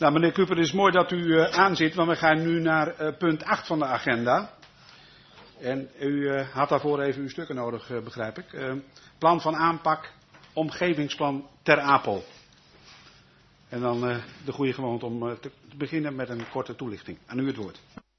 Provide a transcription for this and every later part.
Nou, meneer Kuper, het is mooi dat u aanzit, want we gaan nu naar punt 8 van de agenda. En u had daarvoor even uw stukken nodig, begrijp ik. Plan van aanpak, omgevingsplan Ter Apel. En dan de goede gewoonte om te beginnen met een korte toelichting. Aan u het woord.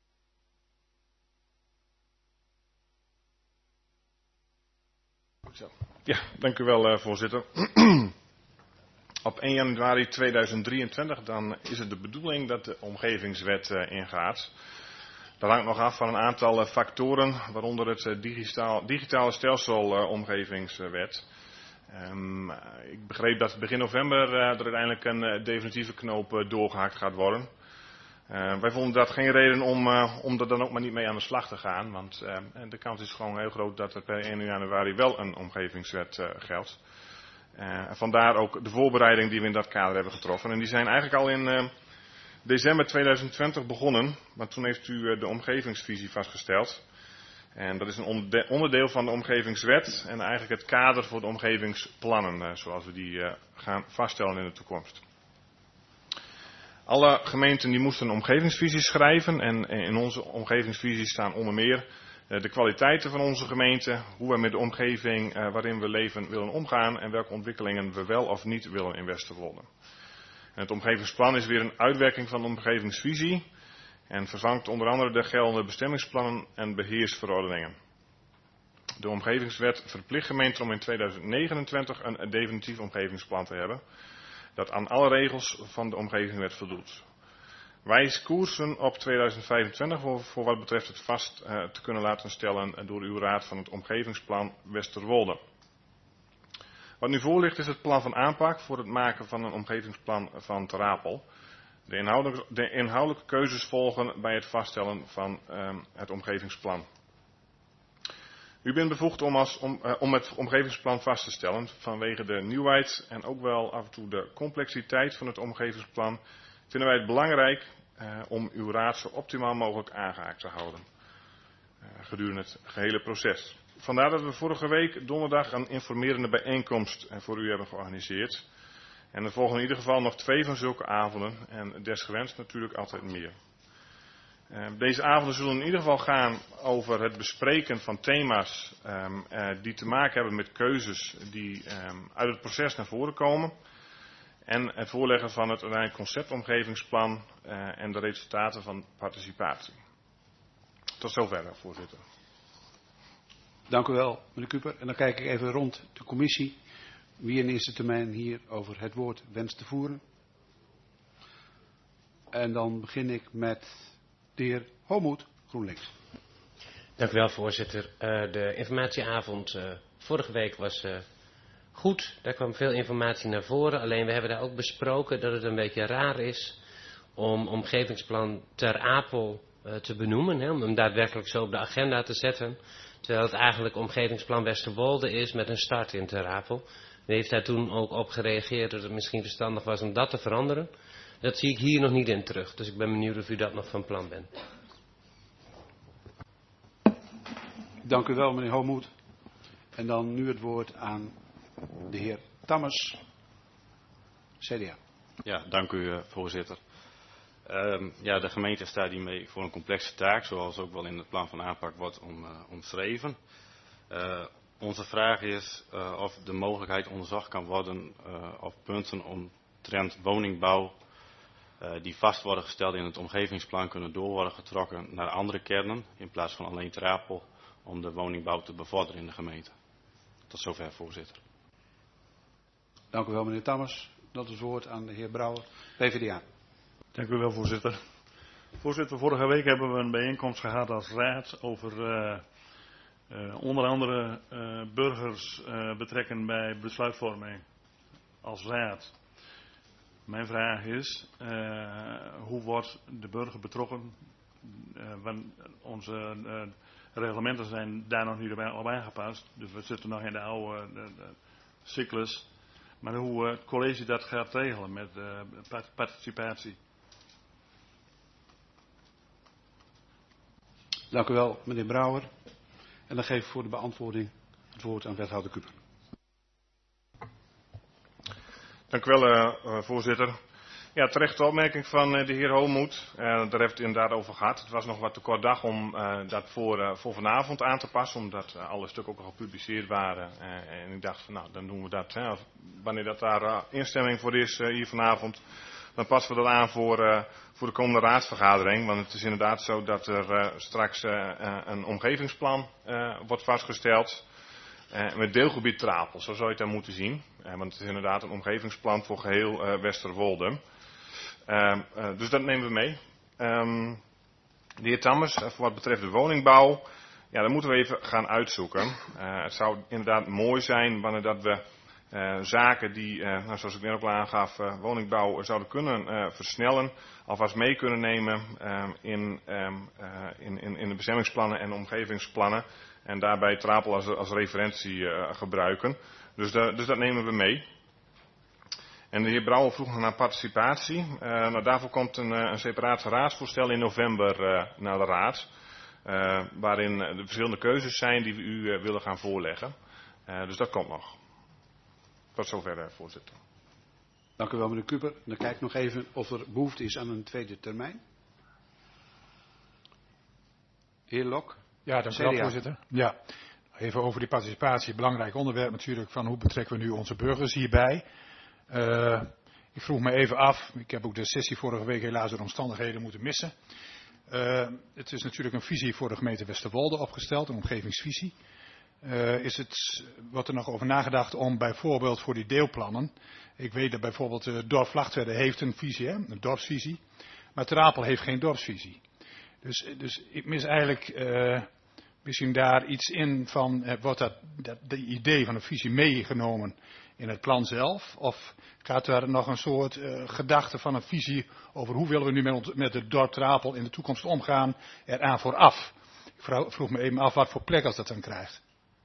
Ja, dank u wel, voorzitter. Op 1 januari 2023 dan is het de bedoeling dat de omgevingswet ingaat. Dat hangt nog af van een aantal factoren, waaronder het digitale stelsel omgevingswet. Ik begreep dat begin november er uiteindelijk een definitieve knoop doorgehakt gaat worden. Wij vonden dat geen reden om er dan ook maar niet mee aan de slag te gaan. Want de kans is gewoon heel groot dat er per 1 januari wel een omgevingswet geldt. Vandaar ook de voorbereiding die we in dat kader hebben getroffen. En die zijn eigenlijk al in december 2020 begonnen. Want toen heeft u de omgevingsvisie vastgesteld. En dat is een onderdeel van de omgevingswet. En eigenlijk het kader voor de omgevingsplannen. Zoals we die gaan vaststellen in de toekomst. Alle gemeenten die moesten een omgevingsvisie schrijven. En in onze omgevingsvisie staan onder meer de kwaliteiten van onze gemeente. Hoe we met de omgeving waarin we leven willen omgaan. En welke ontwikkelingen we wel of niet willen in Westerwolde. En het omgevingsplan is weer een uitwerking van de omgevingsvisie. En vervangt onder andere de geldende bestemmingsplannen en beheersverordeningen. De omgevingswet verplicht gemeenten om in 2029 een definitief omgevingsplan te hebben. Dat aan alle regels van de omgevingswet voldoet. Wij koersen op 2025 voor wat betreft het vast te kunnen laten stellen door uw raad van het omgevingsplan Westerwolde. Wat nu voor ligt is het plan van aanpak voor het maken van een omgevingsplan van Ter Apel. De inhoudelijke keuzes volgen bij het vaststellen van het omgevingsplan. U bent bevoegd om het omgevingsplan vast te stellen vanwege de nieuwheid en ook wel af en toe de complexiteit van het omgevingsplan. Vinden wij het belangrijk om uw raad zo optimaal mogelijk aangehaakt te houden gedurende het gehele proces. Vandaar dat we vorige week donderdag een informerende bijeenkomst voor u hebben georganiseerd. En er volgen in ieder geval nog 2 van zulke avonden en desgewenst natuurlijk altijd meer. Deze avonden zullen in ieder geval gaan over het bespreken van thema's die te maken hebben met keuzes die uit het proces naar voren komen. En het voorleggen van het uiteindelijk conceptomgevingsplan en de resultaten van participatie. Tot zover, voorzitter. Dank u wel, meneer Kuper. En dan kijk ik even rond de commissie. Wie in eerste termijn hier over het woord wenst te voeren. En dan begin ik met de heer Homoed, GroenLinks. Dank u wel, voorzitter. De informatieavond vorige week was goed. Daar kwam veel informatie naar voren. Alleen we hebben daar ook besproken dat het een beetje raar is om omgevingsplan Ter Apel te benoemen. Hè, om hem daadwerkelijk zo op de agenda te zetten. Terwijl het eigenlijk omgevingsplan Westerwolde is met een start in Ter Apel. U heeft daar toen ook op gereageerd dat het misschien verstandig was om dat te veranderen. Dat zie ik hier nog niet in terug. Dus ik ben benieuwd of u dat nog van plan bent. Dank u wel, meneer Homoed. En dan nu het woord aan de heer Tammers, CDA. Ja, dank u, voorzitter. De gemeente staat hiermee voor een complexe taak, zoals ook wel in het plan van aanpak wordt omschreven. Onze vraag is of de mogelijkheid onderzocht kan worden op punten omtrent woningbouw die vast worden gesteld in het omgevingsplan kunnen door worden getrokken naar andere kernen in plaats van alleen Ter Apel om de woningbouw te bevorderen in de gemeente. Tot zover, voorzitter. Dank u wel, meneer Tammers. Dat is het woord aan de heer Brouwer, PvdA. Dank u wel, voorzitter. Voorzitter, vorige week hebben we een bijeenkomst gehad als raad over onder andere burgers betrekken bij besluitvorming als raad. Mijn vraag is, hoe wordt de burger betrokken? Want onze reglementen zijn daar nog niet op aangepast. Dus we zitten nog in de oude cyclus. Maar hoe het college dat gaat regelen met participatie. Dank u wel, meneer Brouwer. En dan geef ik voor de beantwoording het woord aan wethouder Kuper. Dank u wel, voorzitter. Ja, terechte opmerking van de heer Homoed. Daar heeft het inderdaad over gehad. Het was nog wat te kort dag om dat voor vanavond aan te passen, omdat alle stukken ook al gepubliceerd waren. En ik dacht van, nou, dan doen we dat. Hè. Wanneer dat daar instemming voor is hier vanavond, dan passen we dat aan voor de komende raadsvergadering. Want het is inderdaad zo dat er straks een omgevingsplan wordt vastgesteld. Met deelgebied Trapel, zo zou je het dan moeten zien. Want het is inderdaad een omgevingsplan voor geheel Westerwolde. Dus dat nemen we mee. De heer Tammers, voor wat betreft de woningbouw, ja, dat moeten we even gaan uitzoeken. Het zou inderdaad mooi zijn wanneer dat we zaken die, zoals ik net ook al aangaf, woningbouw zouden kunnen versnellen, alvast mee kunnen nemen in de bestemmingsplannen en omgevingsplannen. En daarbij Trapel als referentie gebruiken. Dus dat nemen we mee. En de heer Brouwer vroeg nog naar participatie. Daarvoor komt een separaat raadsvoorstel in november naar de raad. Waarin de verschillende keuzes zijn die we u willen gaan voorleggen. Dus dat komt nog. Tot zover, voorzitter. Dank u wel, meneer Kuper. Dan kijk ik nog even of er behoefte is aan een tweede termijn. Heer Lok. Ja, dank u wel, voorzitter. Ja, even over die participatie. Belangrijk onderwerp natuurlijk van hoe betrekken we nu onze burgers hierbij. Ik vroeg me even af, ik heb ook de sessie vorige week helaas door omstandigheden moeten missen. Het is natuurlijk een visie voor de gemeente Westerwolde opgesteld, een omgevingsvisie. Wordt er nog over nagedacht om bijvoorbeeld voor die deelplannen. Ik weet dat bijvoorbeeld het dorp Vlagtwedde heeft een visie, een dorpsvisie. Maar Trapel heeft geen dorpsvisie. Dus ik mis eigenlijk misschien daar iets in van, wordt dat idee van een visie meegenomen in het plan zelf? Of gaat er nog een soort gedachte van een visie over hoe willen we nu met het dorp Trapel in de toekomst omgaan eraan vooraf? Ik vroeg me even af wat voor plek als dat dan krijgt.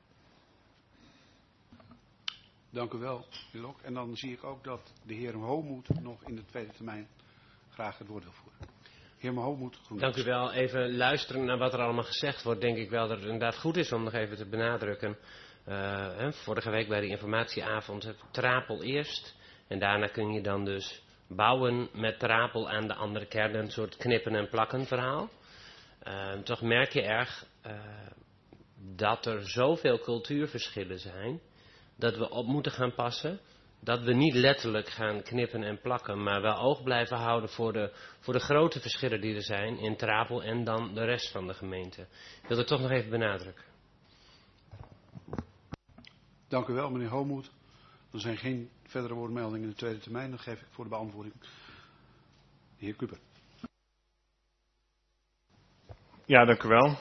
Dank u wel, heer Lok. En dan zie ik ook dat de heer Homoed nog in de tweede termijn graag het woord wil voeren. Heer Homoed. Dank u wel. Even luisteren naar wat er allemaal gezegd wordt. Denk ik wel dat het inderdaad goed is om nog even te benadrukken. Vorige week bij de informatieavond Trapel eerst. En daarna kun je dan dus bouwen met Trapel aan de andere kern. Een soort knippen en plakken verhaal. Toch merk je erg dat er zoveel cultuurverschillen zijn. Dat we op moeten gaan passen. Dat we niet letterlijk gaan knippen en plakken. Maar wel oog blijven houden voor de grote verschillen die er zijn in Trapel en dan de rest van de gemeente. Ik wil het toch nog even benadrukken. Dank u wel, meneer Homoed. Er zijn geen verdere woordmeldingen in de tweede termijn. Dan geef ik voor de beantwoording de heer Kuper. Ja, dank u wel.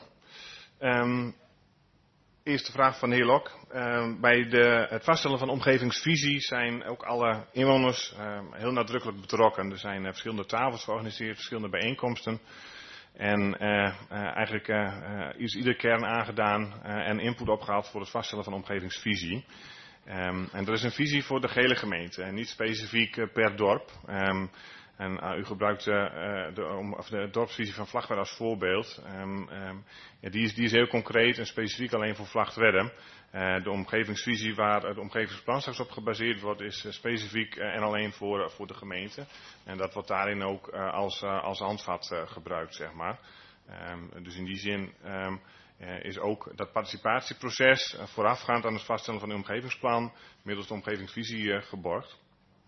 Eerste vraag van de heer Lok. Bij het vaststellen van omgevingsvisie zijn ook alle inwoners heel nadrukkelijk betrokken. Er zijn verschillende tafels georganiseerd, verschillende bijeenkomsten. En eigenlijk is iedere kern aangedaan en input opgehaald voor het vaststellen van omgevingsvisie. En er is een visie voor de gehele gemeente en niet specifiek per dorp. En u gebruikt de dorpsvisie van Vlagtwedde als voorbeeld. Die is heel concreet en specifiek alleen voor Vlagtwedde. De omgevingsvisie waar het omgevingsplan straks op gebaseerd wordt is specifiek en alleen voor de gemeente. En dat wordt daarin ook als handvat gebruikt, zeg maar. Dus in die zin is ook dat participatieproces voorafgaand aan het vaststellen van het omgevingsplan middels de omgevingsvisie geborgd.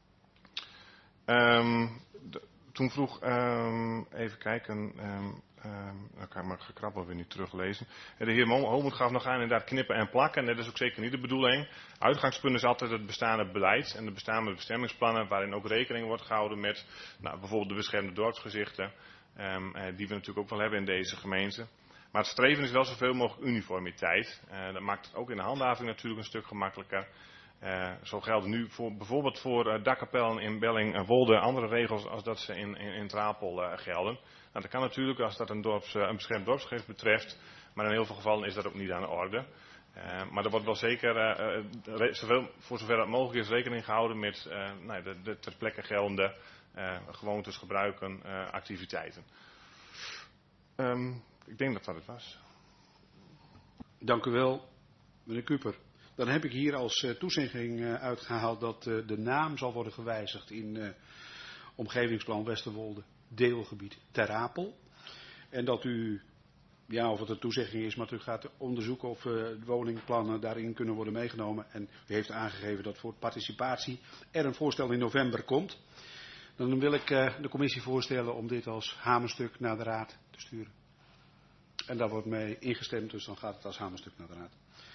Toen vroeg, even kijken, dan kan ik mijn gekrabbel weer niet teruglezen. De heer Homoed gaf nog aan inderdaad knippen en plakken. En dat is ook zeker niet de bedoeling. Uitgangspunt is altijd het bestaande beleid en de bestaande bestemmingsplannen waarin ook rekening wordt gehouden met bijvoorbeeld de beschermde dorpsgezichten. Die we natuurlijk ook wel hebben in deze gemeente. Maar het streven is wel zoveel mogelijk uniformiteit. Dat maakt het ook in de handhaving natuurlijk een stuk gemakkelijker. Zo geldt nu bijvoorbeeld voor dakkapellen in Bellingwolde andere regels als dat ze in Trapel gelden. Nou, dat kan natuurlijk als dat een beschermd dorpsgebied betreft, maar in heel veel gevallen is dat ook niet aan de orde. Maar er wordt wel zeker, voor zover dat mogelijk is, rekening gehouden met de ter plekke geldende gewoontes, gebruiken, activiteiten. Ik denk dat dat het was. Dank u wel, meneer Kuper. Dan heb ik hier als toezegging uitgehaald dat de naam zal worden gewijzigd in omgevingsplan Westerwolde, deelgebied Ter Apel. En dat u, ja, of het een toezegging is, maar u gaat onderzoeken of de woningplannen daarin kunnen worden meegenomen. En u heeft aangegeven dat voor participatie er een voorstel in november komt. Dan wil ik de commissie voorstellen om dit als hamerstuk naar de raad te sturen. En daar wordt mee ingestemd, dus dan gaat het als hamerstuk naar de raad.